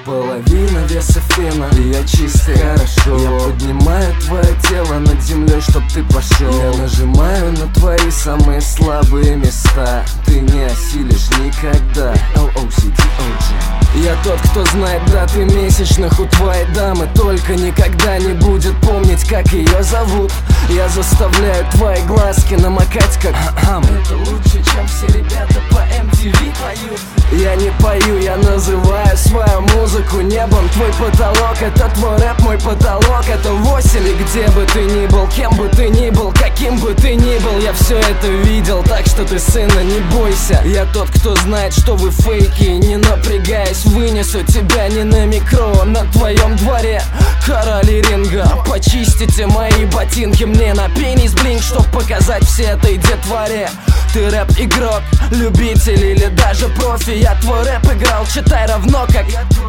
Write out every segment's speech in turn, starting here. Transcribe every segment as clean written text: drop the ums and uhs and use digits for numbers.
половина веса фена, и я чистый, хорошо. Я поднимаю твое тело над землей, чтоб ты пошел. Я нажимаю на твои самые слабые места. Ты не осилишь никогда. LOCD-OG. Я тот, кто знает даты месячных у твоей дамы, только никогда не будет помнить, как ее зовут. Я заставляю твои глазки намокать, как это лучше, чем все ребята по MTV поют. Я не пою, я называю свою музыку небом. Твой потолок — это твой рэп, мой потолок — это 8. И где бы ты ни был, кем бы ты ни был, каким бы ты ни был, я все это видел, так что ты, сына, не бойся. Я тот, кто знает, что вы фейки, не напрягаясь, вынесу тебя не на микро, на твоем дворе. Короли ринга, почистите мои ботинки мне на пенис блинк, чтоб показать все этой детворе. Ты рэп-игрок, любитель или даже профи. Я твой рэп играл, читай равно как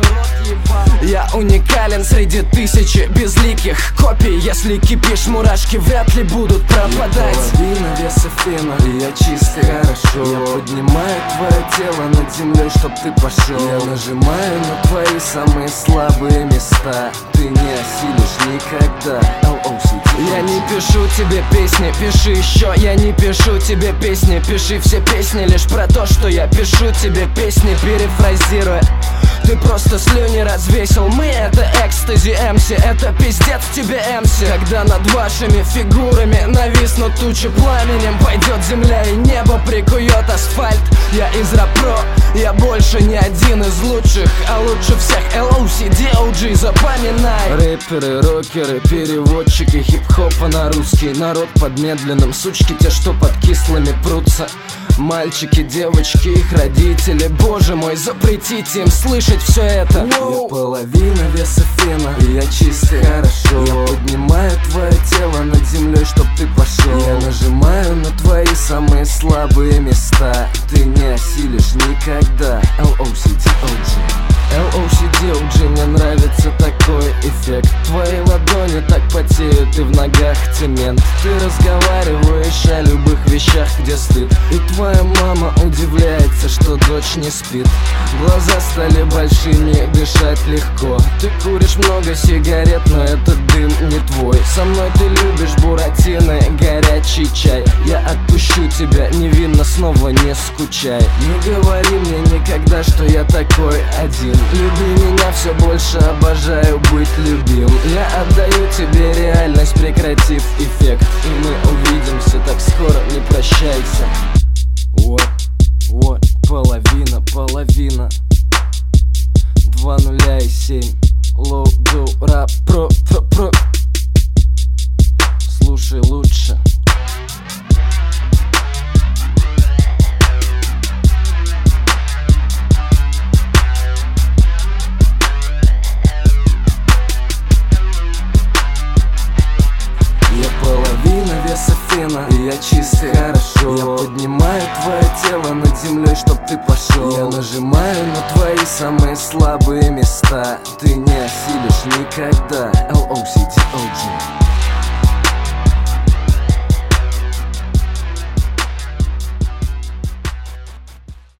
я уникален среди тысячи безликих копий. Если кипишь, мурашки вряд ли будут пропадать. Половина веса фена, и я чистый, хорошо. Я поднимаю твое тело над землей, чтоб ты пошел. Я нажимаю на твои самые слабые места. Ты не осилишь никогда. LOCD. Я не пишу тебе песни, пиши еще. Я не пишу тебе песни, пиши все песни лишь про то, что я пишу тебе песни, перефразируя. Ты просто слюни развесил. Мы — это экстази МС, это пиздец тебе МС. Когда над вашими фигурами нависнут тучи пламенем, пойдет земля и небо прикует асфальт. Я из рэп-про, я больше не один из лучших, а лучше всех LOCD-OG, запоминай. Рэперы, рокеры, переводчики хип-хопа на русский народ под медленным. Сучки те, что под кислыми прутся. Мальчики, девочки, их родители. Боже мой, запретите им слышать все это. Я половина веса фена, и я чистый, хорошо. Я поднимаю твое тело над землей, чтоб ты пошел. Я нажимаю на твои самые слабые места. Ты не осилишь никогда. LOCD-OG. LOCD-OG, мне нравится такой эффект. Твои ладони так потеют, и в ногах цемент. Ты разговариваешь о любых вещах, где стыд. И твоя мама удивляется, что дочь не спит. Глаза стали большими, дышать легко. Ты куришь много сигарет, но этот дым не твой. Со мной ты любишь буратино, горячий чай. Я отпущу тебя невинно, снова не скучай. Не говори мне никогда, что я такой один. Люби меня все больше, обожаю быть любим. Я отдаю тебе реальность, прекратив эффект. И мы увидимся так скоро, не прощайся. Вот, половина 207 Лоу-доу, рап, про. Слушай лучше. И я чистый, хорошо. Я поднимаю твое тело над землей, чтоб ты пошел. Я нажимаю на твои самые слабые места. Ты не осилишь никогда. LOCD-OG.